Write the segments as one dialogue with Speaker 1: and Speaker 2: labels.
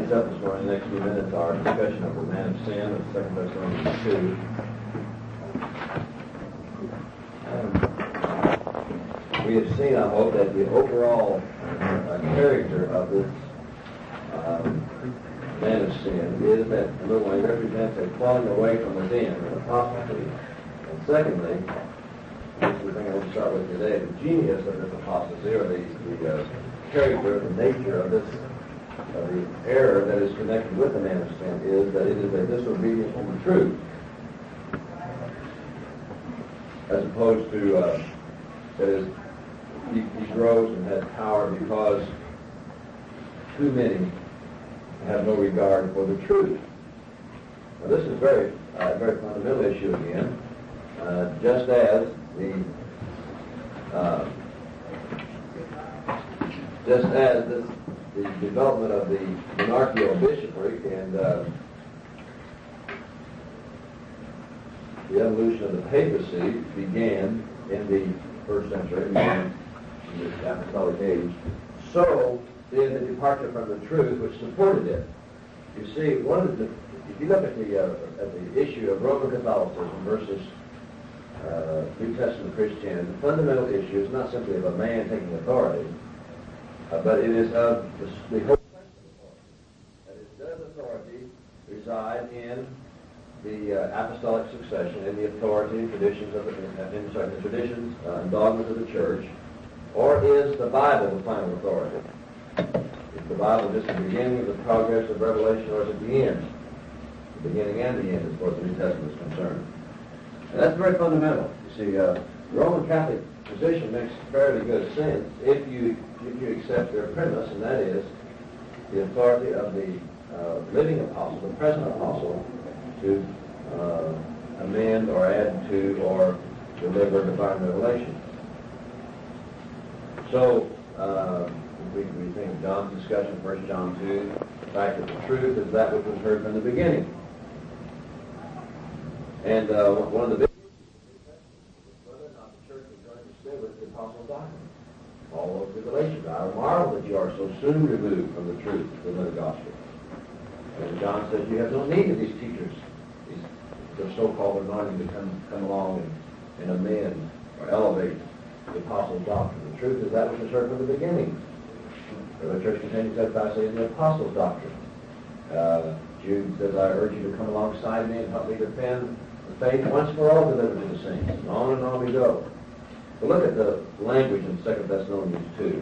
Speaker 1: finish up this morning, the next few minutes, our discussion of the man of sin of 2 Thessalonians 2. We have seen, I hope, that the overall character of this man of sin is that, number one, he represents a falling away from within, an apostasy. And secondly, this is the thing I want to start with today, the genius of this apostasy, or the character, the nature of this, the error that is connected with the man of sin, is that it is a disobedience from the truth, as opposed to, that is, he grows and has power because too many have no regard for the truth. Now, this is a very fundamental issue again. Just as the development of the monarchical bishopric and the evolution of the papacy began in the first century, in the apostolic age, so did the departure from the truth which supported it. You see, if you look at the issue of Roman Catholicism versus New Testament Christianity, the fundamental issue is not simply of a man taking authority, but it is of the whole principle authority. That is, does authority reside in the apostolic succession, in the authority and traditions of the traditions and dogmas of the church, or is the Bible the final authority? Is the Bible just the beginning of the progress of Revelation, or is it the end? The beginning and the end, as far as the New Testament is concerned. And that's very fundamental. You see, the Roman Catholic position makes fairly good sense if you accept their premise, and that is the authority of the living apostle, the present apostle, to amend or add to or deliver divine revelation. So, we think of John's discussion, 1 John 2, the fact that the truth is that which was heard from the beginning. And one of the big issues is whether or not the church is going to stay with the apostles' doctrine. Paul wrote to Galatians, I marvel that you are so soon removed from the truth of the gospel. And John says you have no need of these teachers, the so-called anointing to come along and amend or elevate the apostles' doctrine. The truth is that which was heard from the beginning. The church continues steadfastly in the apostles' doctrine. Jude says, I urge you to come alongside me and help me defend the faith once for all delivered to the saints. And on we go. But look at the language in 2 Thessalonians 2.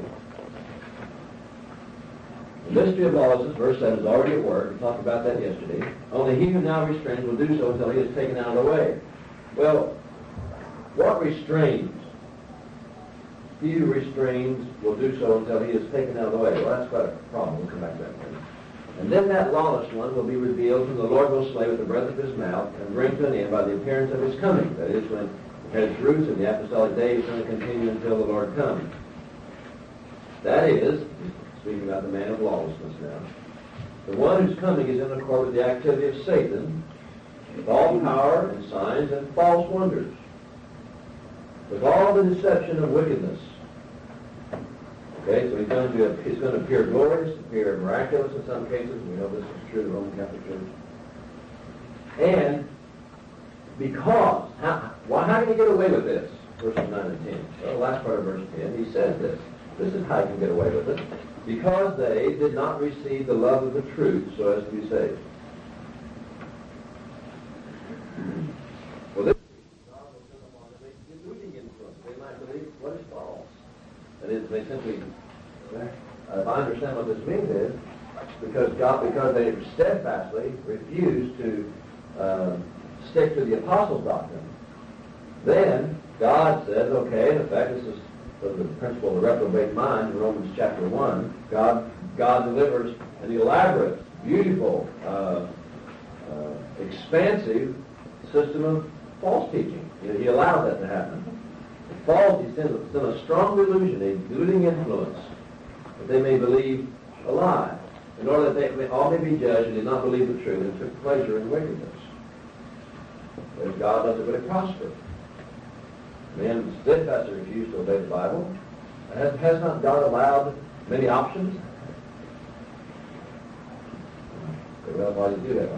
Speaker 1: The mystery of lawlessness, verse 7, is already at work. We talked about that yesterday. Only he who now restrains will do so until he is taken out of the way. Well, what restrains? He who restrains will do so until he is taken out of the way. Well, that's quite a problem. We'll come back to that later. And then that lawless one will be revealed, whom the Lord will slay with the breath of his mouth and bring to an end by the appearance of his coming. That is, when it has roots in the apostolic days, it's going to continue until the Lord comes. That is, speaking about the man of lawlessness now, the one who's coming is in accord with the activity of Satan, with all power and signs and false wonders, with all the deception of wickedness. Okay, so he's going to appear glorious, appear miraculous in some cases. We know this is true of the Roman Catholic Church. And because, how can he get away with this? Verses 9 and 10. Well, the last part of verse 10, he says this. This is how he can get away with it. Because they did not receive the love of the truth so as to be saved. Well, this God will come upon them. They deluding influence. They might believe what is false. That is, they simply, if I understand what this means is, because they steadfastly refuse to stick to the apostles' doctrine, then God says, okay, in effect, this is the principle of the reprobate mind in Romans chapter 1. God delivers an elaborate, beautiful, expansive system of false teaching. He allows that to happen. He sends a strong delusion, a deluding influence, that they may believe a lie, in order that they all may be judged and did not believe the truth and took pleasure in wickedness. But God doesn't really prosper. Men steadfastly refuse to obey the Bible. Has not God allowed many options? well, why did he do that?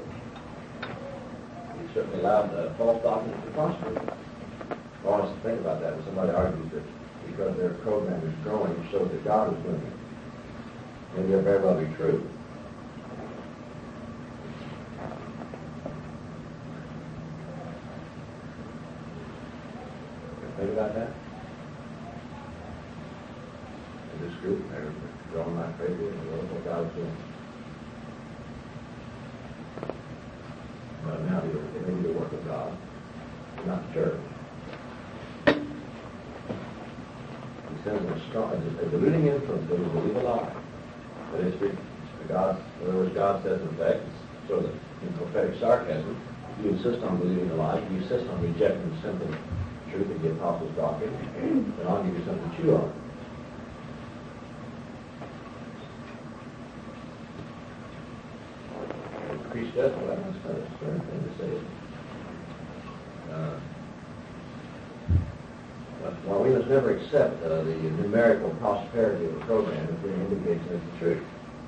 Speaker 1: He certainly allowed false doctrines to prosper. I want us to think about that when somebody argues that because their program is growing, it shows that God is doing it. And they're very well be true. Think about that? In this group, they're growing like crazy, and they know what God is doing. But now they need the work of God, not the church. He sends them strong, a deluding influence, they will believe a lie. But it's God, in other words, God says in fact, sort of in prophetic sarcasm, you insist on believing a lie, you insist on rejecting simple truth of the apostles' doctrine, and I'll give you something to chew on. Priest does, well, that's kind of a stern thing to say. Well, we must never accept the numerical prosperity of a program if it indicates that it's the truth.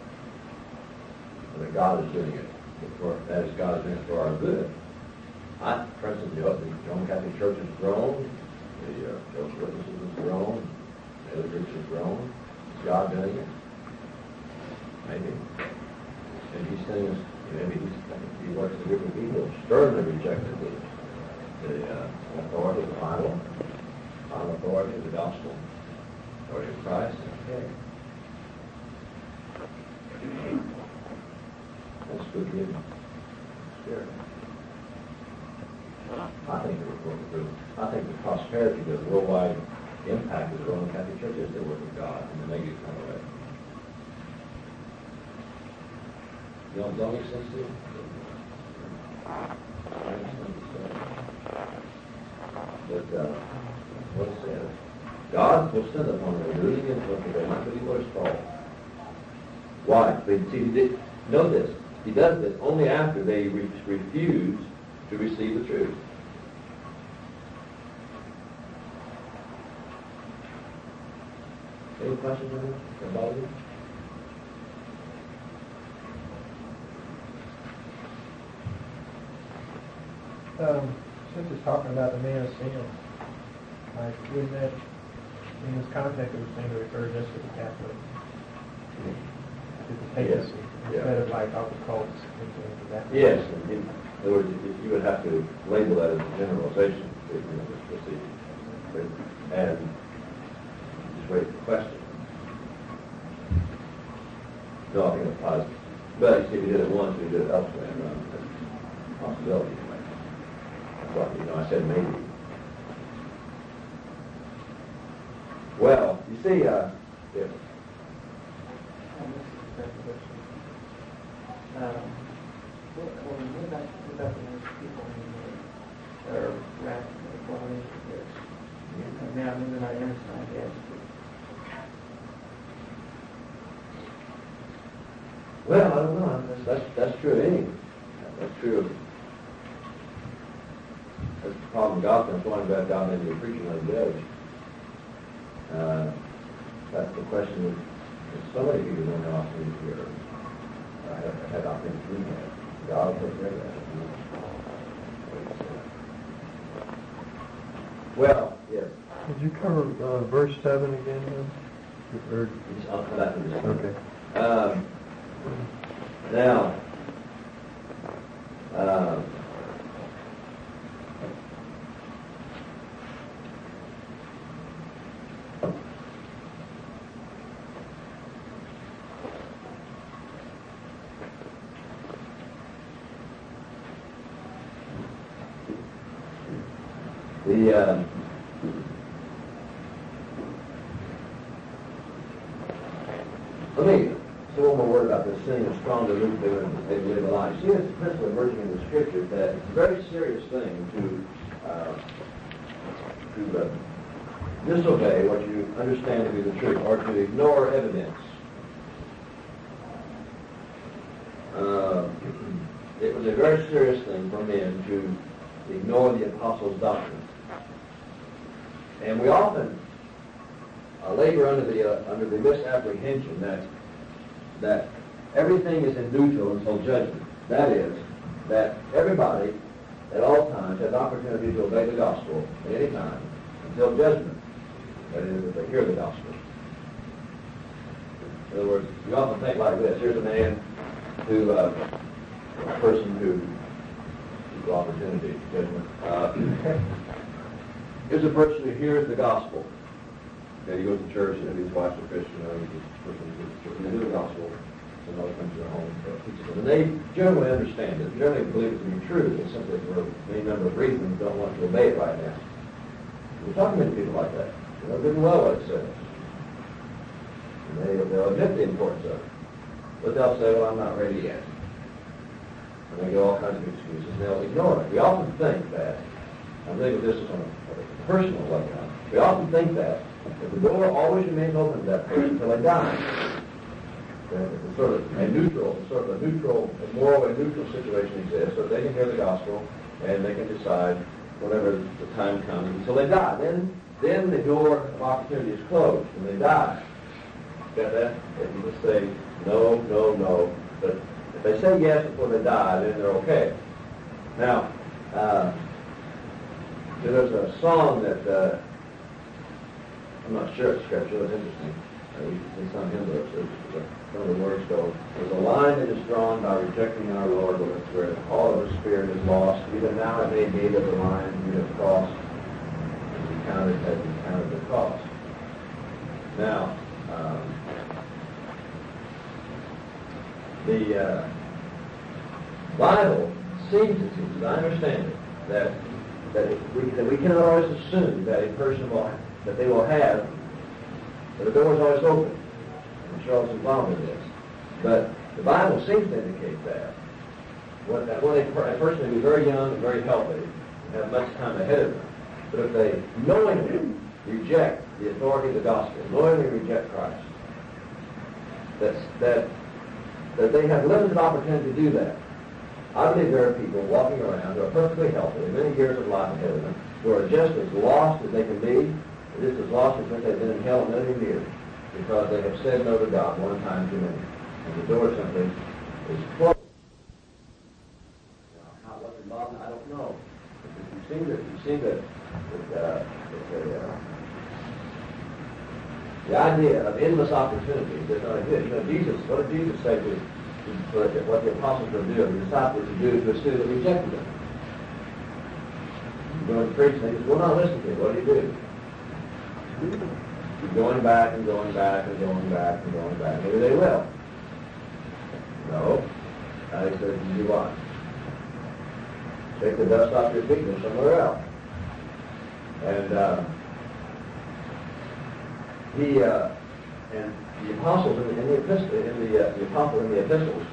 Speaker 1: That God is doing it. That is, God is doing it for our good. For instance, the Roman Catholic Church has grown, the Jehovah's Witnesses has grown, the other groups have grown. Is God doing it? Maybe. And He's saying us, maybe He works with a group of people who sternly rejected the authority of the Bible, final authority of the gospel, authority of Christ. Okay. That's good giving. Spirit. I think the prosperity, the worldwide impact of the Roman Catholic Church is the work of God in the negative kind of way. You don't make sense to you? But what it says, God will send upon them a deluding influence that they might believe what is false. Why? Know this. He does this only after they refuse to receive the truth. Any questions on this? About it?
Speaker 2: Since it's talking about the man of sin, like, wouldn't that, in this context, it would seem to refer just to the Catholic, to the papacy, instead of like all the cults and things of that.
Speaker 1: Yes, in other words, you would have to label that as a generalization, and just raise the question. No, I think it applies. But if you did it once, you did it elsewhere, that's a possibility. Well, I said maybe. Well, you see, if
Speaker 3: what about the people that are rational, following this? Now, maybe not innocent, I guess.
Speaker 1: well, I don't know. That's true of any. That's true of. That's the problem with gospel. I'm going about God maybe a preacher, not a judge. That's the question of so many people don't know opportunity here. Had opportunity to have. God will take care of that. Well, yes.
Speaker 2: Did you cover verse 7 again? Or,
Speaker 1: I'll come back to this.
Speaker 2: okay.
Speaker 1: Now, let me say one more word about this sin of strong delusion they live a lie. See, it's principally emerging in the Scriptures that it's a very serious thing to disobey what you understand to be the truth, or to ignore evidence. It was a very serious thing for men to ignore the apostles' doctrine. And we often labor under the misapprehension that everything is in neutral until judgment. That is, that everybody at all times has opportunity to obey the gospel at any time until judgment. That is, if they hear the gospel. In other words, you often think like this. Here's a man who, a person who, equal opportunity, judgment. Here's a person who hears the gospel. Okay, he goes to church and his wife's a Christian, he's a person who goes to church, and they hear the gospel. Another comes to their home and teaches them. And they generally understand it, generally believe it to be true. They simply, for any number of reasons, don't want to obey it right now. We're talking to people like that. They know good and well what it says. And they'll admit the importance of it. But they'll say, well, I'm not ready yet. And they get all kinds of excuses, and they'll ignore it. We often think that, I believe this is on a personal level now, we often think that the door always remains open to that person until they die. It's sort of a neutral, moral and neutral situation exists, so they can hear the gospel and they can decide whenever the time comes until they die. Then the door of opportunity is closed and they die. Got that? If you just say no, no, no, but if they say yes before they die, then they're okay. Now, there's a song that I'm not sure it's scripture. It's interesting. In some hymn books, some of the words go, there's a line that is drawn by rejecting our Lord where all of the Spirit is lost. Even now it may be that the line you have crossed has encountered the cost. Now, the Bible seems to teach, as I understand it, that we cannot always assume that a person they will have. But the door is always open. And Charles involved in this. But the Bible seems to indicate that. When a person may be very young and very healthy and have much time ahead of them, but if they knowingly reject the authority of the gospel, knowingly reject Christ, that they have limited opportunity to do that. I believe there are people walking around who are perfectly healthy, many years of life ahead of them, who are just as lost as they can be, just as lost as if they've been in hell a million years, because they have said no to God one time too many. And the door simply is closed. Now, what's involved, I don't know. You see that the idea of endless opportunity does not exist. What did Jesus say to what the apostles were doing, the disciples to do to a student that rejected them? You go to preach and they just will not listen to you. What do? You're going back and going back and going back and going back. Maybe they will. No. He says, you do what? Take the dust off your feet and go somewhere else. And the apostles in the epistles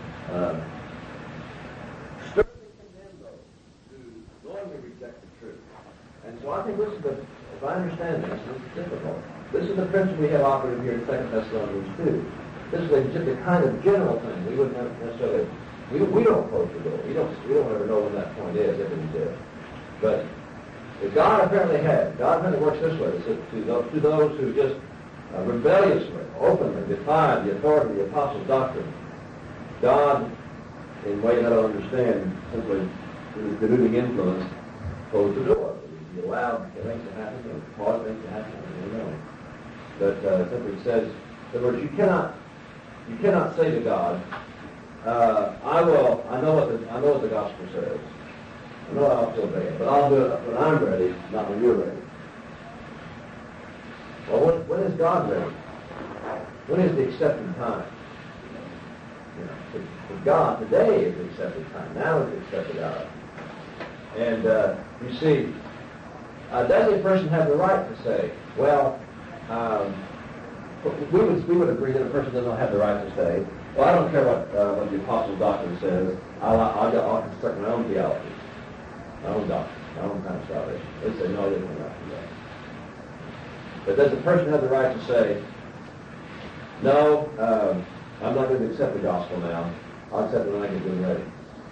Speaker 1: sternly condemn those who knowingly reject the truth. And so I think this is if I understand this is difficult. This is the principle we have operative here in 2 Thessalonians 2. This is just a kind of general thing. We wouldn't necessarily, we don't close the door. We don't ever know when that point is, if it is. But God apparently has. God apparently works this way. To those who just rebelliously, openly defy the authority of the apostles' doctrine, God, in ways I don't understand, simply through his deluding influence, closed the door. He allowed things to happen, and caused things to happen. I don't know. But simply says, in other words, you cannot say to God, I know what the gospel says. I know I'll still obey it, but I'll do it when I'm ready, not when you're ready. Well, when is God ready? When is the accepted time? For God, today is the accepted time. Now is the accepted hour. And you see, does a person have the right to say, well, we would agree that a person does not have the right to say, well, I don't care what the apostles' doctrine says. I'll construct my own theology, my own doctrine, my own kind of salvation. They say, no, they don't have to do that. But does a person have the right to say, no, I'm not going to accept the gospel now. I'll accept it when I get good ready?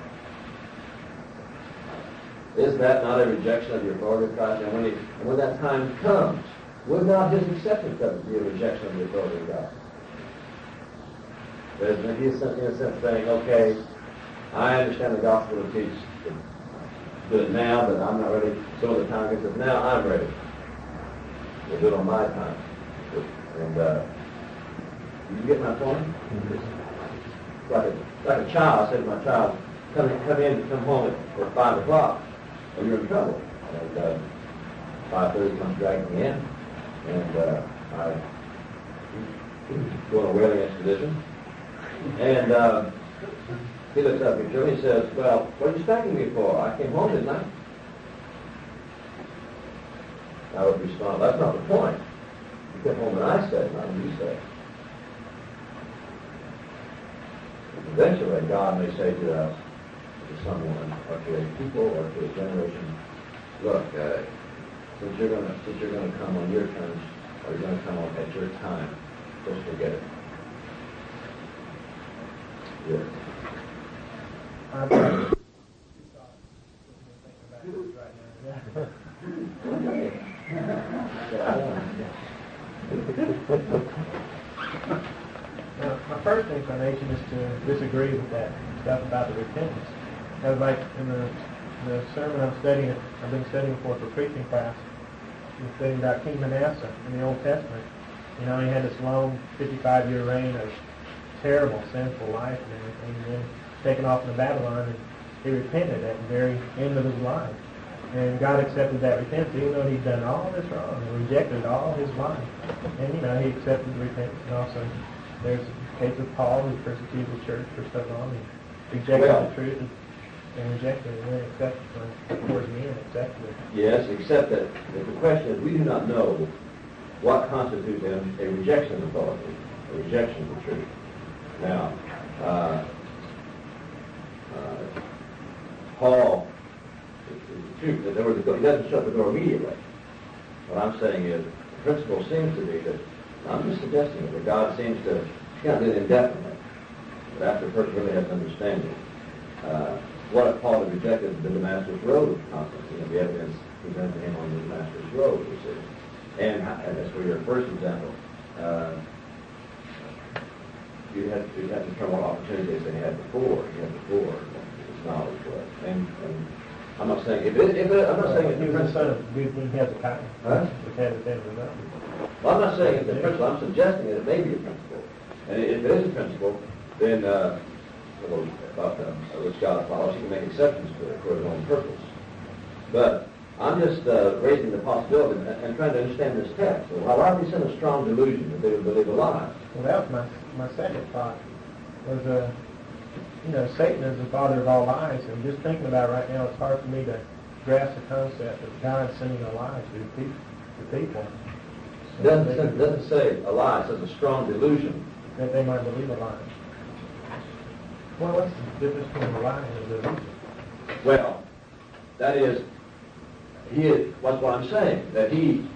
Speaker 1: Is that not a rejection of the authority of Christ? And when that time comes, would not his acceptance of it be a rejection of the authority of God? But he's in a sense saying, okay, I understand the gospel to teach to do it now, but I'm not ready. So the time gets up now, I'm ready. We'll do it on my time. And you get my point? It's like a child. I said to my child, come home at 5 o'clock, or you're in trouble. And 5:30 comes dragging me in, and I go on a whaling expedition. And he looks up at me and he says, well, what are you spanking me for? I came home, didn't I? I would respond, that's not the point. You came home when I said, not when you said. Eventually, God may say to us, to someone, or to a people, or to a generation, look, since you're going to come on your terms, or you're going to come on at your time, just forget it. Yes.
Speaker 2: I'm sorry. You thought you were thinking about this right now. Now, my first inclination is to disagree with that stuff about the repentance. Because like in the sermon I've been studying for preaching class, I'm studying about King Manasseh in the Old Testament. You know, he had this long 55-year reign of terrible, sinful life and everything, and then taken off into Babylon, and he repented at the very end of his life. And God accepted that repentance, even though he'd done all this wrong and rejected all his life. And, you know, he accepted the repentance. And also, there's the case of Paul, who persecuted the church for so long and rejected the truth and rejected it, and then accepted it towards me and accepted it.
Speaker 1: Yes, except that the question is, we do not know what constitutes a rejection of authority, a rejection of the truth. Now, Paul, it's true that he doesn't shut the door immediately. What I'm saying is, the principle seems to be that, I'm just suggesting that God seems to, he can't do it indefinitely, but after a person really has understanding. What Paul had rejected the Damascus Road concept, the evidence presented to him on the Damascus Road, you see. And as for your first example, you had to determine what opportunities they had before. He had before his knowledge was. And I'm not saying I'm not saying
Speaker 2: he was the son of King Hezekiah.
Speaker 1: Huh?
Speaker 2: Which had his head of the
Speaker 1: Well, I'm not saying it's a principle. I'm suggesting that it may be a principle. And if it is a principle, then which God follows, he can make exceptions to it for his own purpose. But I'm just raising the possibility and trying to understand this text. So why are we in a strong delusion that they would believe a lie?
Speaker 2: Well, that was my second thought. Was Satan is the father of all lies, and just thinking about it right now, it's hard for me to grasp the concept of God sending a lie to people.
Speaker 1: It doesn't say a lie. It says a strong delusion.
Speaker 2: That they might believe a lie. Well, what's the difference between a lie and a delusion?
Speaker 1: Well, that is, what's what I'm saying, that it's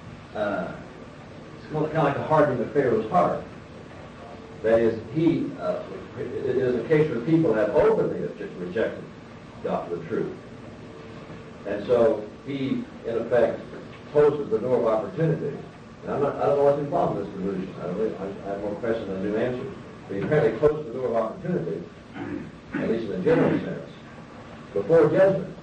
Speaker 1: kind of like a hardening of Pharaoh's heart. That is, it is a case where people have openly rejected the truth. And so he, in effect, closes the door of opportunity. And I don't know what's involved in this delusion. I have more questions than new answers. But he apparently closed the door of opportunity, at least in a general sense, before judgment.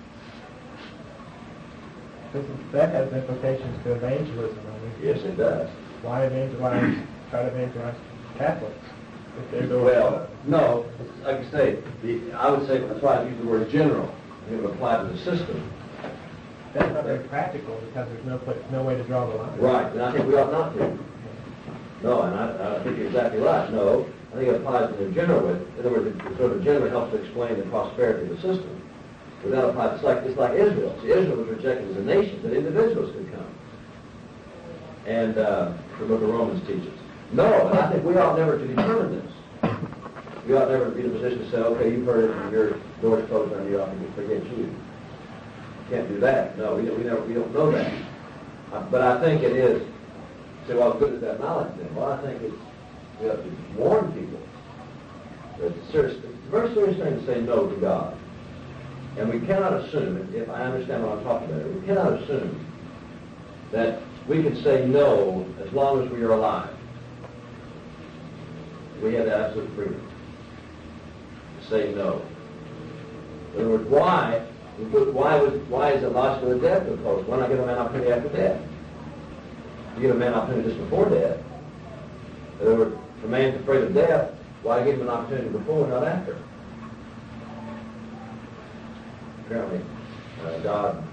Speaker 2: That has implications to evangelism.
Speaker 1: Yes, it does.
Speaker 2: Why try to evangelize Catholics? If they're going
Speaker 1: Well, no, like I say, I would say, that's why I use the word general. It would apply to the system.
Speaker 2: That's not very practical because there's no way to draw the line.
Speaker 1: Right, and I think we ought not to. No, and I think you're exactly right. No, I think it applies in a general way. In other words, it sort of generally helps to explain the prosperity of the system. But that applies, it's like Israel. See, Israel was rejected as a nation, but individuals could come. And the book of Romans teaches. No, and I think we ought never to determine this. We ought never be in a position to say, okay, you've heard it and your door's closed on you, I can forget you. Can't do that. No, we don't know that. But I think it is. Say, well, good is that knowledge then? Well, I think we have to warn people that it's a very serious thing to say no to God. And we cannot assume, if I understand what I'm talking about, we cannot assume that we can say no as long as we are alive. we have absolute freedom to say no. In other words, why is it logical that death would close? Why not give a man opportunity after death? You give a man opportunity just before death. In other words, if a man's afraid of death, why give him an opportunity before, not after? Apparently, God.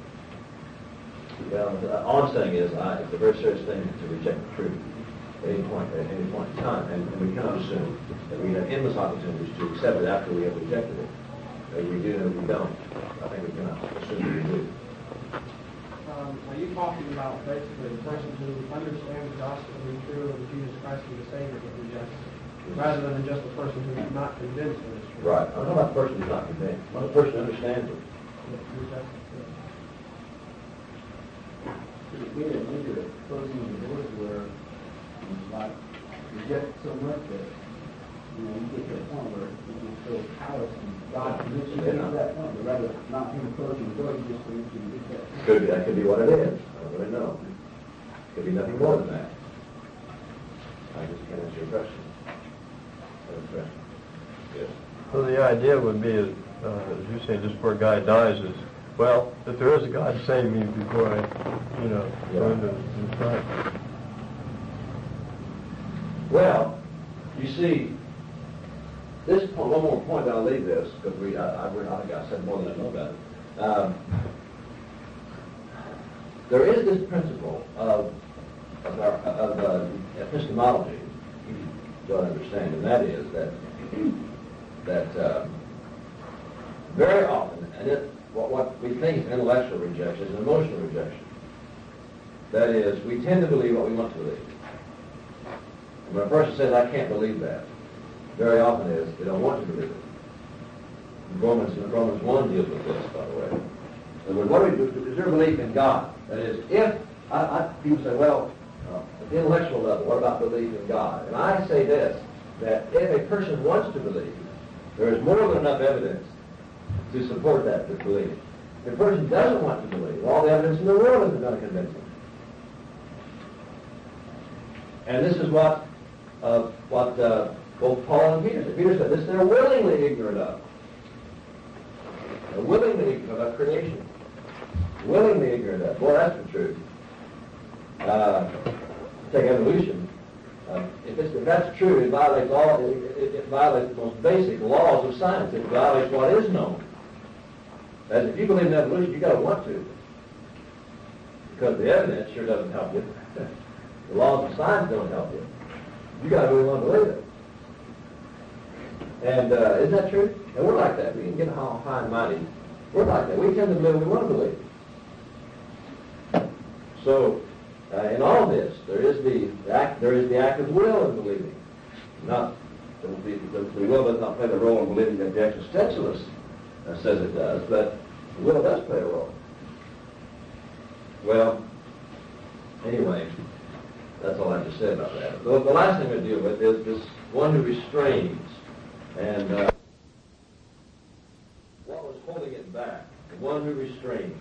Speaker 1: All I'm saying is, it's a very serious thing to reject the truth at any point in time, and we cannot assume that we have endless opportunities to accept it after we have rejected it. Maybe we do, maybe we don't. I think we cannot assume that we do.
Speaker 2: Are you talking about basically the person who understands the gospel to be true and Jesus Christ is the Savior but rejects it, rather than just the person who is not convinced of it's true?
Speaker 1: Right. I'm talking about the person who's not convinced. I'm talking about the person who understands it.
Speaker 4: We had maybe a closing of the doors where you like reject so much that you get to a point where you just feel callous and God commits you to that point, but rather not even closing the door, you just believe you can get that.
Speaker 1: That could be what it is. I don't really know. Could be nothing more than that. I just can't answer your question. Yes.
Speaker 5: So the idea would be, as you say, just before a guy dies, is, well, if there is a God, save me before I, go into Christ.
Speaker 1: Well, you see, this point, one more point, I'll leave this, because I think I said more than I know about it. There is this principle of epistemology, you don't understand, and that is that very often, and what we think is intellectual rejection is an emotional rejection. That is, we tend to believe what we want to believe. And when a person says, I can't believe that, very often is they don't want to believe it. Romans 1 deals with this, by the way. And what do we do? Is there a belief in God? That is, if people say, well, at the intellectual level, what about belief in God? And I say this, that if a person wants to believe, there is more than enough evidence to support that belief. If a person doesn't want to believe, all the evidence in the world isn't going to convince him. And this is what both Paul and Peter said. Peter said this, they're willingly ignorant of. They're willingly ignorant of creation. Willingly ignorant of. Boy, that's the truth. Take evolution. If that's true, it violates it violates the most basic laws of science. It violates what is known. As if you believe in evolution, you've got to want to. Because the evidence sure doesn't help you. The laws of science don't help you. You've got to really want to believe it. And isn't that true? And we're like that. We can get high and mighty. We're like that. We tend to believe what we want to believe. So, in all this, there is the act of will in believing. Not the will does not play the role in believing that the existentialist says it does, but the will does play a role. Well, anyway, that's all I have to say about that. The last thing we deal with is this one who restrains, and what was holding it back? The one who restrains.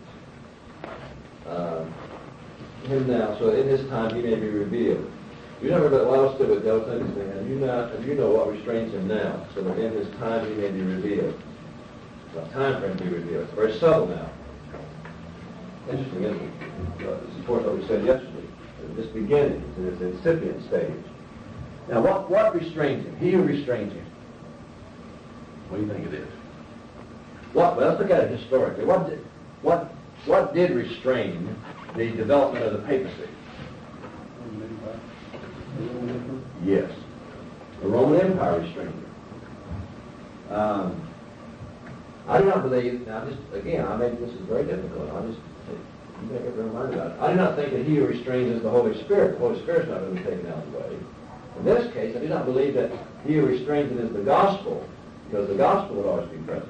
Speaker 1: Him now, so in his time he may be revealed. You never know what else to do with those things, and you know what restrains him now, so that in his time he may be revealed. Well, time for him to be revealed. It's very subtle now. Interesting, isn't it? This supports what we said yesterday. This beginning, it's an incipient stage. Now, what restrains him? He who restrains him. What do you think it is? Well, let's look at it historically. What did restrain the development of the papacy? Yes. The Roman Empire restrained it. I do not believe, now this is very difficult. You make up your mind about it. I do not think that he who restrains is the Holy Spirit. The Holy Spirit's not going to be taken out of the way. In this case, I do not believe that he who restrains it is the gospel, because the gospel would always be present.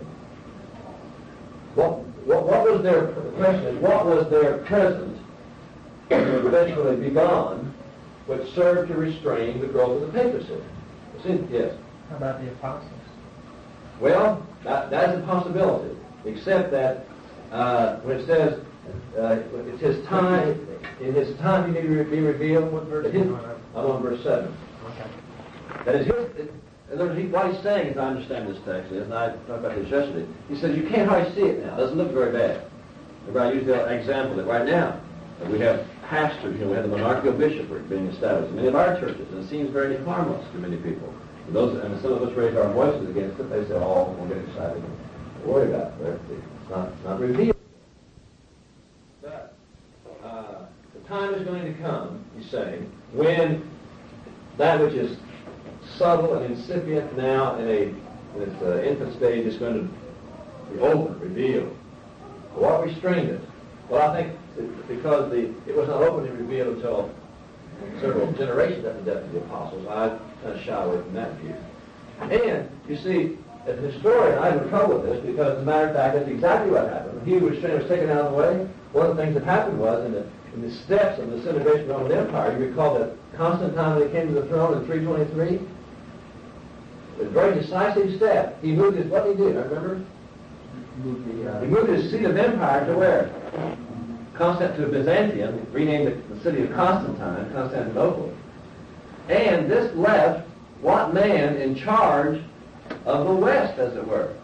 Speaker 1: What was their question is, what was their present and would eventually be gone, which served to restrain the growth of the papacy? Yes.
Speaker 2: How about the apostles?
Speaker 1: Well, that's a possibility, except that when it says it's his time, in his time he may be revealed.
Speaker 2: What verse
Speaker 1: I'm on verse 7.
Speaker 2: Okay.
Speaker 1: That is, in other words, what he's saying, as I understand this text, is, and I talked about this yesterday, he says you can't hardly see it now. It doesn't look very bad. Remember, I used the example that right now we have pastors, we have the monarchical bishopric being established in many of our churches, and it seems very harmless to many people. And some of us raise our voices against it. They say, "Oh, we'll get excited. Don't worry about it. It's not revealed." But the time is going to come, he's saying, when that which is subtle and incipient now in its infant stage is going to be opened, revealed. What restrained it? Well, I think because it was not openly revealed until several generations after the death of the apostles. I kind of shy away from that view. And, you see, as a historian, I have trouble with this because, as a matter of fact, that's exactly what happened. When he was taken out of the way, one of the things that happened was, in the steps of the disintegration of the Roman Empire, you recall that Constantine, when he came to the throne in 323, it was a very decisive step. He moved his, what did he do? Remember? He moved his seat of empire to where? To Byzantium, renamed the city of Constantine, Constantinople. And this left what man in charge of the West, as it were?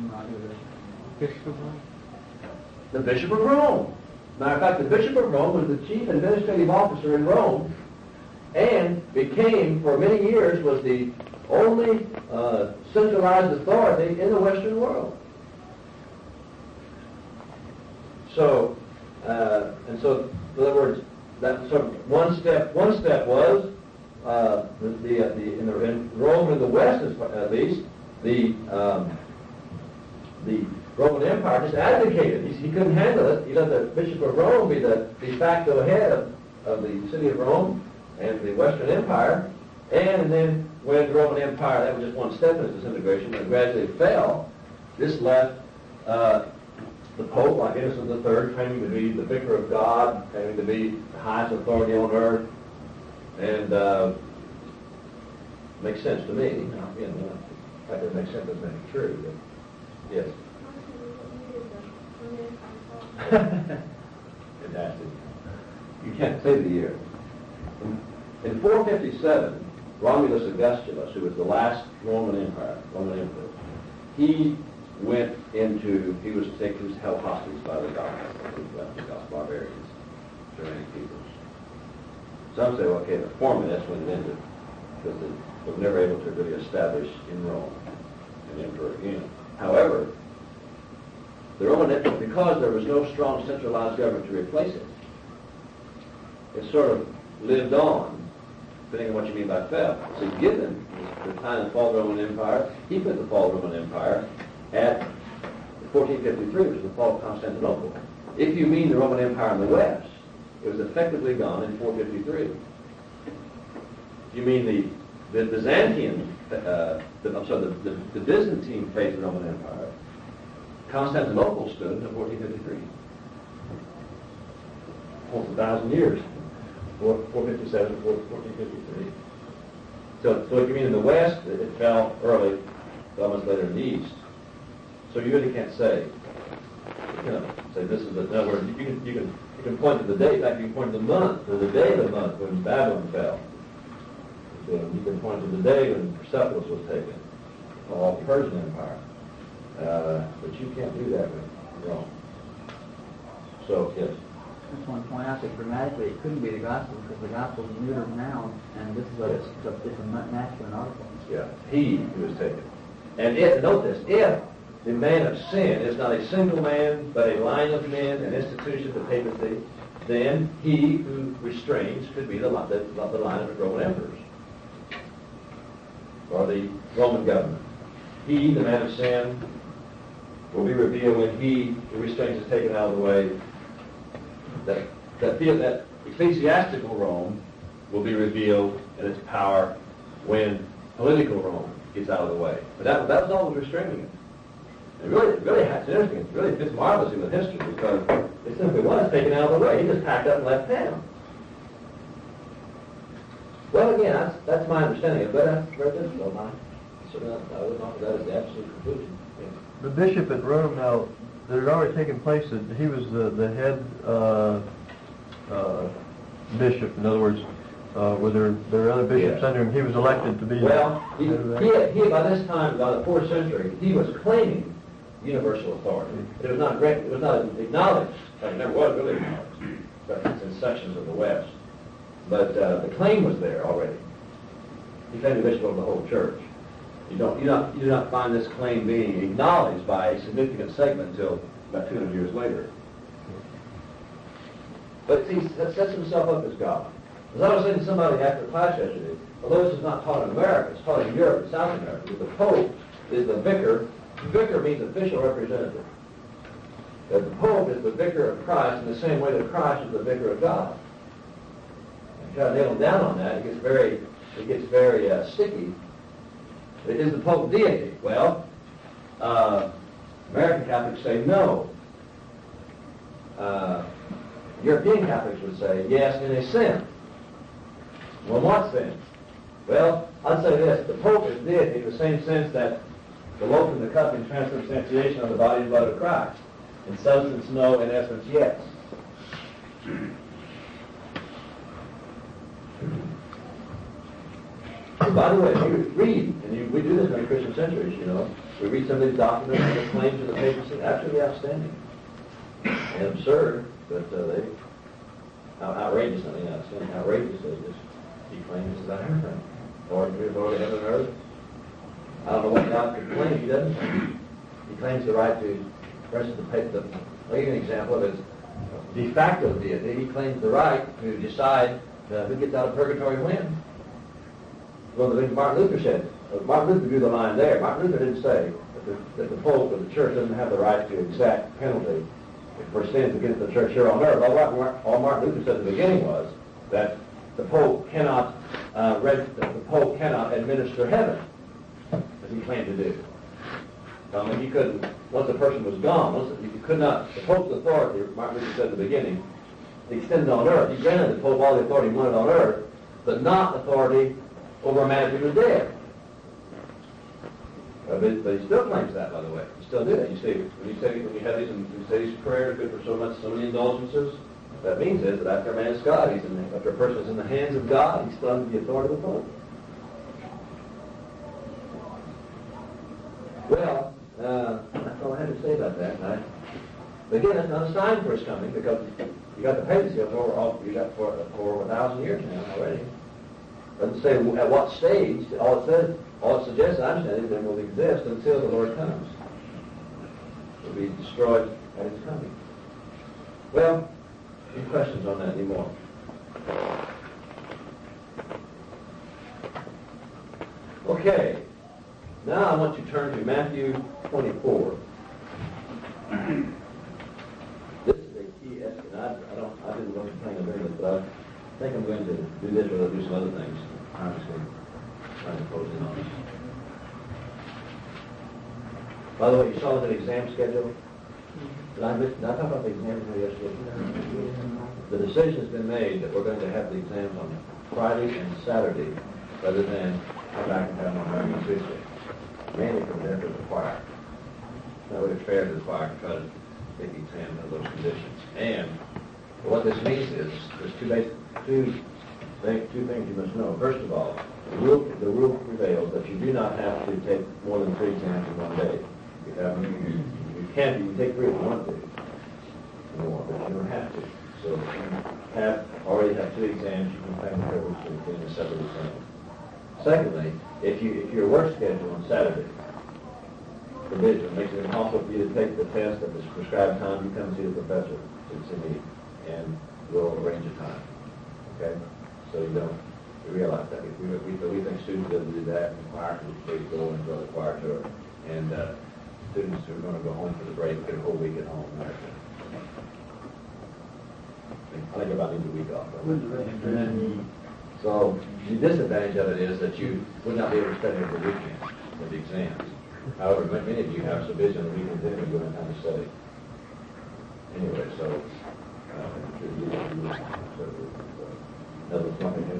Speaker 1: The Bishop of Rome. Matter of fact, the Bishop of Rome was the chief administrative officer in Rome and became, for many years, was the only centralized authority in the Western world. So, in other words, that sort of one step was in Rome in the West, at least, the Roman Empire just abdicated. He couldn't handle it. He let the Bishop of Rome be the de facto head of the city of Rome and the Western Empire. And then when the Roman Empire, that was just one step in its disintegration, but gradually fell, this left the Pope, like Innocent III, claiming to be the vicar of God, claiming to be the highest authority on earth, and makes sense to me. In fact, it makes sense as being true. But yes. Fantastic. You can't say the year. In 457, Romulus Augustulus, who was the last Roman emperor, he was held hostage by the Goths, barbarians, Germanic peoples. Some say, well, okay, the formally that's when it ended, because they were never able to really establish in Rome an emperor again. However, the Roman Empire, because there was no strong centralized government to replace it, it sort of lived on, depending on what you mean by fell. So Gibbon, the time of the fall of the Roman Empire, he put the fall of the Roman Empire at 1453, which is the fall of Constantinople. If you mean the Roman Empire in the West, it was effectively gone in 453. If you mean the Byzantine, the Byzantine phase of the Roman Empire, Constantinople stood until 1453. Almost 1,000 years. 457 to 1453. So if you mean in the West, it fell early, fell much later in the East. So you really can't say, say this is in other words, you can point to the date, in fact you can point to the month, to the day of the month when Babylon fell. You can point to the day when Persepolis was taken, all the Persian Empire. But you can't do that with Rome. So, yes.
Speaker 6: I just want to point out that grammatically it couldn't be the gospel because the gospel is a neuter noun, and this is it's a masculine article.
Speaker 1: Yeah, he who is taken. And note this, if the man of sin is not a single man, but a line of men, an institution, the papacy, then he who restrains could be the line of the Roman emperors or the Roman government. He, the man of sin, will be revealed when he who restrains is taken out of the way. That ecclesiastical Rome will be revealed in its power when political Rome gets out of the way. But that was always restraining it. It really it's interesting. It really fits marvelously with history because it simply was taken out of the way. He just packed up and left town. Well, again, that's my understanding of it, but that's very difficult. I would not that as the absolute conclusion. Yeah.
Speaker 5: The bishop at Rome now, there had already taken place that he was the head bishop. In other words, Were there other bishops
Speaker 1: Yeah.
Speaker 5: under him? He was elected to be.
Speaker 1: Well, he by this time, by the 4th century, he was claiming universal authority. It was not great. It was not acknowledged. It never was really acknowledged, except in sections of the West. But the claim was there already. He claimed to be bishop over the whole church. You do not find this claim being acknowledged by a significant segment until about 200 years later. But he sets himself up as God. As I was saying to somebody after class yesterday, although this is not taught in America, it's taught in Europe and South America, the Pope is the vicar. Vicar means official representative. That the Pope is the vicar of Christ in the same way that Christ is the vicar of God. And you try to nail him down on that, it gets very sticky. Is the Pope deity? Well, American Catholics say no. European Catholics would say yes in a sense. Well, what sense? Well, I'd say this. The Pope is deity in the same sense that the loaf and the cup in transubstantiation are the body and blood of Christ. In substance, no. In essence, yes. By the way, you read, and we do this in the Christian centuries, we read some of these documents and the claims of the papacy, absolutely outstanding and absurd, but they outrageously outstanding, outrageously he claims that everything, Lord of heaven and earth. I don't know what God could claim. He doesn't. He claims the right to, for instance, I'll give you an example of his de facto deity. He claims the right to decide who gets out of purgatory when. Well, the thing Martin Luther said, Martin Luther drew the line there. Martin Luther didn't say that the Pope or the Church doesn't have the right to exact penalty for sins against the Church here on earth. All Martin Luther said at the beginning was that the Pope cannot administer heaven, as he claimed to do. He couldn't. Once a person was gone, you could not. The Pope's authority, Martin Luther said at the beginning, extended on earth. He granted the Pope all the authority he wanted on earth, but not authority over a man who was dead. But he still claims that, by the way. He still did it. You see, when you have these prayers good for so many indulgences, what that means is that after a man is God, after a person is in the hands of God, he's still under the authority of the Pope. Well, that's all I had to say about that. But again, that's not a sign for his coming, because you got the papacy for over 1,000 years now already. It doesn't say at what stage. All it suggests, I understand, is it will exist until the Lord comes. It will be destroyed at his coming. Well, any questions on that anymore? Okay. Now I want you to turn to Matthew 24. This is a key estimate. I didn't want to plan on doing this, but I think I'm going to do this or I'll do some other things. I'm just going to try to close in on it. By the way, you saw the exam schedule? Did I talk about the exam yesterday? The decision has been made that we're going to have the exams on Friday and Saturday rather than come back and have them on Monday and Tuesday. Mainly from there to the choir. That would be fair to the choir to try to take the exam under those conditions. And what this means is there's two things you must know. First of all, the rule prevails that you do not have to take more than 3 exams in one day. You can take 3 if you want to, but you don't have to. So if you already have 2 exams, you can plan the privilege to begin a separate exam. Secondly, if your work schedule on Saturday forbids it, makes it impossible for you to take the test at the prescribed time, you come see the professor to me, and we'll arrange a time. Okay? So you realize that. We think students will do that, and the choir can go and enjoy the choir tour. And students who are going to go home for the break get a whole week at home. I think about needing a week off. So the disadvantage of it is that you would not be able to study over the weekend for the exams. However, many of you have so busy on the weekends that you don't have time to study. Anyway, so that was something.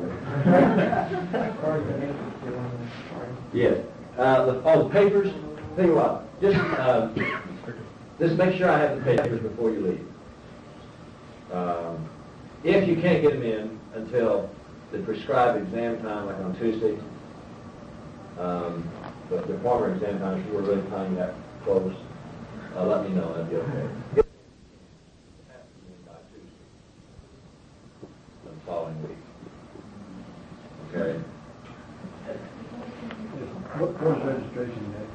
Speaker 1: Yes. The papers. Tell you what, just make sure I have the papers before you leave. If you can't get them in until the prescribed exam time, like on Tuesday, the former exam time, if you were really tying that close, let me know, that'd be okay. By Tuesday, the following week. Okay?
Speaker 4: What's registration day?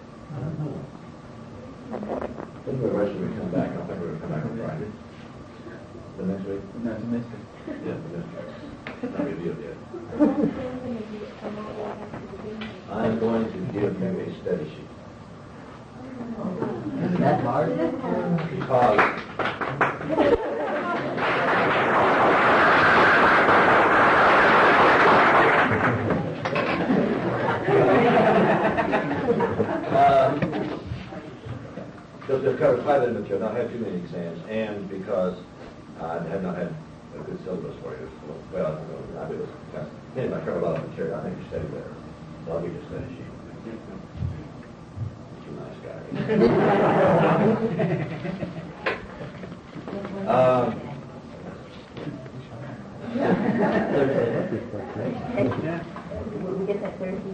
Speaker 1: I think the rest of it come back. I don't think we're going to come back on Friday. The next week?
Speaker 6: No, it's a mystery.
Speaker 1: Yeah, the next week. Not a big deal yet. I'm going to give you a study sheet.
Speaker 6: Is that hard?
Speaker 1: Because they've covered quite a bit of material, not had too many exams, and because I have not had a good syllabus for you. Well, I don't know, I do. Anyway, I covered a lot of material. I think you studied better. So I'll give you a study sheet. You're a nice guy.
Speaker 7: We get that Thursday.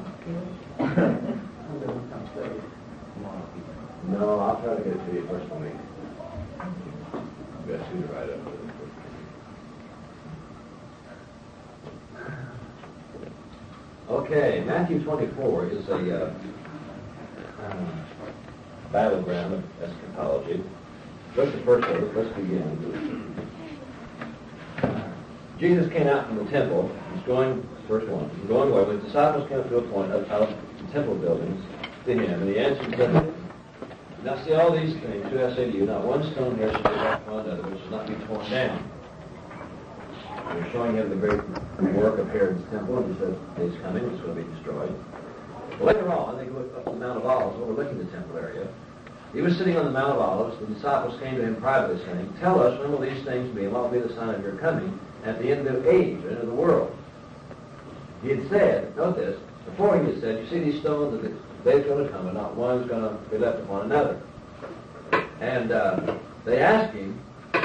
Speaker 1: No, I'll try to get it to you first week. Best you to write up with it. Okay, Matthew 24 is a battleground of eschatology. What's the first one? Let's begin. Jesus came out from the temple. He's going, first one, he's going away. When the disciples came up to a point of the temple buildings to him, and he answered and said, now see all these things, who I say to you, not one stone here shall be left upon another, which shall not be torn down. They're showing him the great work of Herod's temple, and he said, he's coming, it's going to be destroyed. Well, later on, they go up to the Mount of Olives, overlooking the temple area. He was sitting on the Mount of Olives. The disciples came to him privately, saying, tell us, when will these things be, and what will be the sign of your coming at the end of the age, the end of the world? He had said, note this, before he had said, you see these stones, that the day's going to come, and not one's going to be left upon another. And they asked him,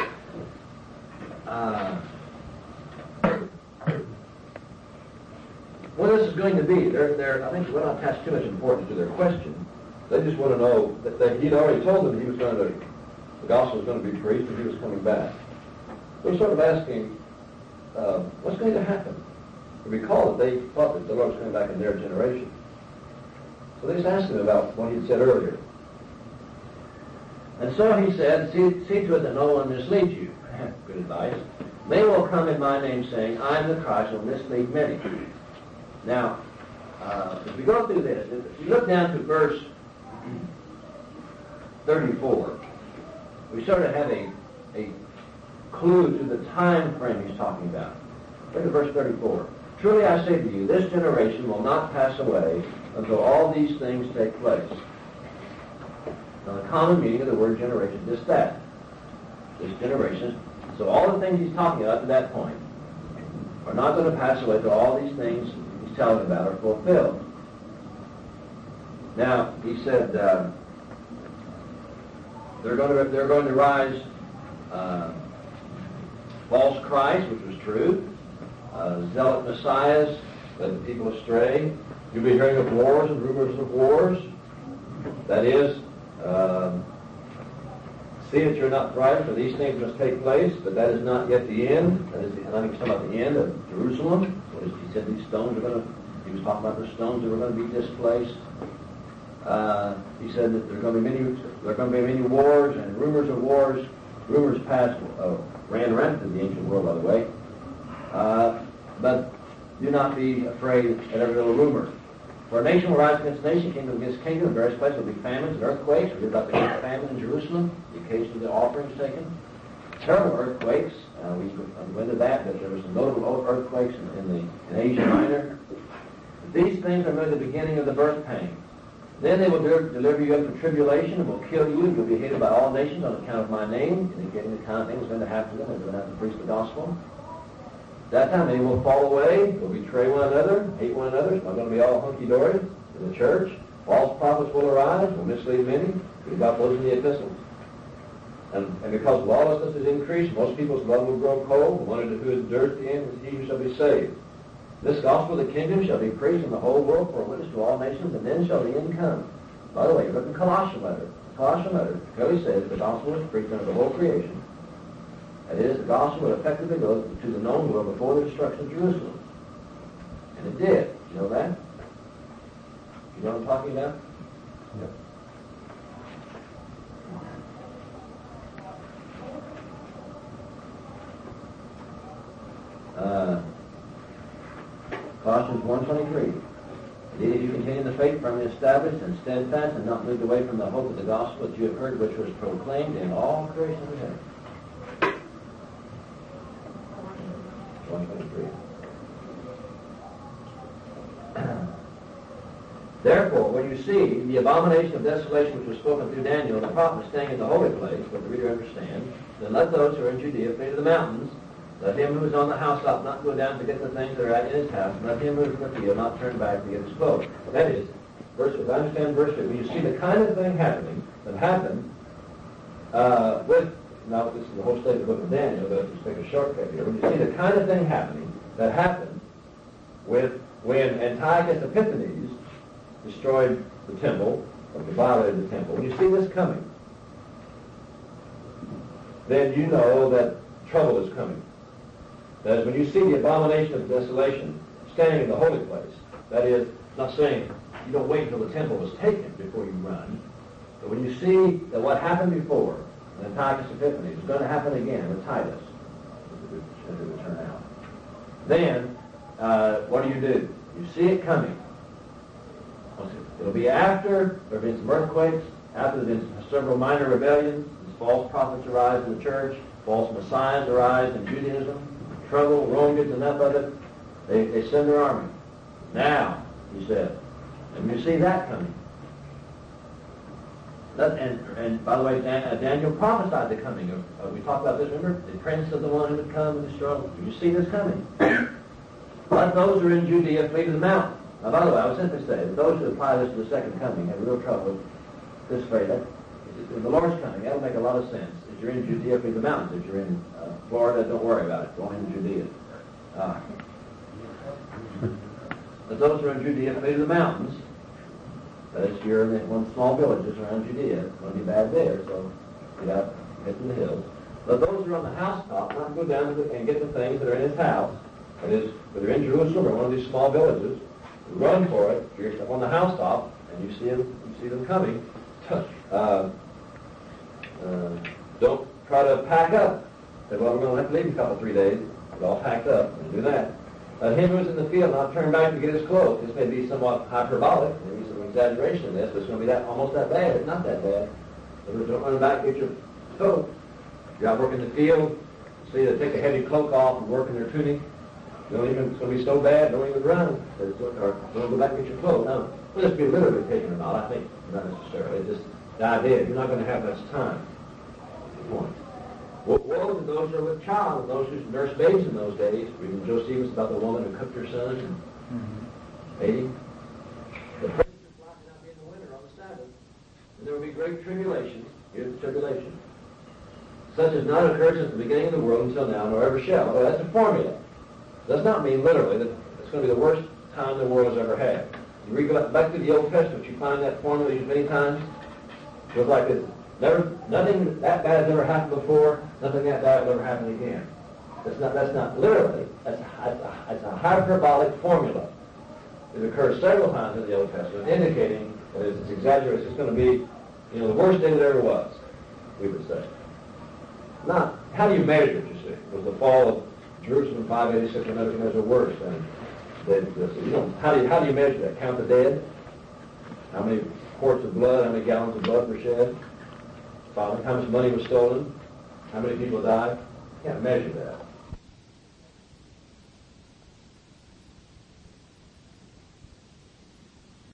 Speaker 1: what this is going to be. I think we don't attach too much importance to their question. They just want to know that he'd already told them the gospel was going to be preached and he was coming back. They're sort of asking, what's going to happen? Recall that they thought that the Lord was coming back in their generation. So they just asked him about what he'd said earlier. And so he said, see to it that no one misleads you. Good advice. Many will come in my name saying, I am the Christ, and will mislead many. Now, if we go through this, if you look down to verse 34, we sort of have a clue to the time frame he's talking about. Look at verse 34. Truly I say to you, this generation will not pass away until all these things take place. Now, the common meaning of the word generation is just that. This generation. So all the things he's talking about to that point are not going to pass away until all these things he's telling about are fulfilled. Now, he said they're going to rise false Christ, which was true, zealot messiahs, led the people astray. You'll be hearing of wars and rumors of wars. That is, see that you're not frightened, for these things must take place, but that is not yet the end. That is, I think he's talking about the end of Jerusalem. He said these stones are going to, he was talking about the stones that were going to be displaced. He said that there are going to be many wars and rumors of wars. Rumors ran rampant in the ancient world, by the way. But do not be afraid at every little rumor. For a nation will rise against nation, kingdom against kingdom, in various places will be famines and earthquakes. We heard about the great famine in Jerusalem, the occasion of the offerings taken. Terrible earthquakes. We went into that there was some notable earthquakes in Asia Minor. These things are merely the beginning of the birth pain. Then they will deliver you up to tribulation and will kill you. You'll be hated by all nations on account of my name, indicating the kind of things that's going to happen to them. They're going to have to preach the gospel. That time they will fall away, will betray one another, hate one another. It's not going to be all hunky-dory in the church. False prophets will arise, will mislead many. Read about those in the epistles. And because lawlessness is increased, most people's love will grow cold. The one who endures to the end is he who shall be saved. This gospel of the kingdom shall be preached in the whole world for a witness to all nations, and then shall the end come. By the way, look in Colossian letter. Colossian letter clearly says the gospel is preached unto the whole creation. That is, the gospel would effectively go to the known world before the destruction of Jerusalem. And it did. You know that? You know what I'm talking about? Colossians 1:23. Indeed, if you continue in the faith, firmly established and steadfast, and not moved away from the hope of the gospel that you have heard, which was proclaimed in all creation of heaven. 1:23. Therefore, when you see the abomination of desolation which was spoken through Daniel, the prophet, staying in the holy place, what the reader understands, then let those who are in Judea flee to the mountains. Let him who is on the housetop not go down to get the things that are in his house. And let him who is in the field not turn back to get his clothes. That is, if I understand verse 2, when you see the kind of thing happening that happened now this is the whole state of the book of Daniel, but let's take a shortcut here. When you see the kind of thing happening that happened when Antiochus Epiphanes destroyed the temple, or violated the temple, when you see this coming, then you know that trouble is coming. That is, when you see the abomination of desolation standing in the holy place, that is, not saying you don't wait until the temple was taken before you run, but when you see that what happened before, Antiochus Epiphanes, is going to happen again with Titus, as it would turn out, then what do? You see it coming. It'll be after there have been some earthquakes, after there have been several minor rebellions, false prophets arise in the church, false messiahs arise in Judaism, trouble, Rome gets enough of it, they send their army. Now, he said, and you see that coming. And by the way, Daniel prophesied the coming of we talked about this, remember? The prince of the one who would come and destroy. You see this coming. Let those who are in Judea flee to the mountains. Now, by the way, I was simply saying that those who apply this to the second coming have real trouble with this phrase. The Lord's coming, that'll make a lot of sense. If you're in Judea, flee to the mountains. If you're in Florida, don't worry about it. Go into Judea. But those who are in Judea, flee to the mountains. That is, you're in one small villages around Judea. It's going to be bad there, so get out, get to the hills. But those who are on the housetop, not go down and get the things that are in his house. That is, whether in Jerusalem or one of these small villages, run for it. You're on the housetop, and you see them coming. Don't try to pack up. Say, well, we're going to have to leave in a couple, 3 days. It's all packed up. Don't do that. Him who's in the field not turn back to get his clothes. This may be somewhat hyperbolic, maybe some exaggeration in this, but it's going to be almost that bad. It's not that bad. So don't run back and get your coat. You're out working in the field. See, they take a heavy cloak off and work in their tunic. It's going to be so bad, don't even run. Or don't go back and get your clothes. Now, will this be literally taken or not? I think not necessarily. It's just the idea. You're not going to have much time. That's the point. Woe to those who are with child, those who nursed babes in those days. Reading Josephus about the woman who cooked her son and ate him. The prisoners will not be in the winter on the Sabbath. And there will be great tribulation. Here's the tribulation. Such as not occurred since the beginning of the world until now, nor ever shall. Well, that's a formula. It does not mean literally that it's going to be the worst time the world has ever had. You read back to the Old Testament, you find that formula used many times. It was like this. Nothing that bad has ever happened before. Nothing that bad will ever happen again. That's not literally. That's a hyperbolic formula. It occurs several times in the Old Testament, indicating that it's exaggerated. It's going to be, the worst day that ever was. We would say. Not how do you measure it? You see, was the fall of Jerusalem 586 or Nebuchadnezzar worse than this? How do you measure that? Count the dead. How many quarts of blood? How many gallons of blood were shed? How much money was stolen? How many people died? You can't measure that.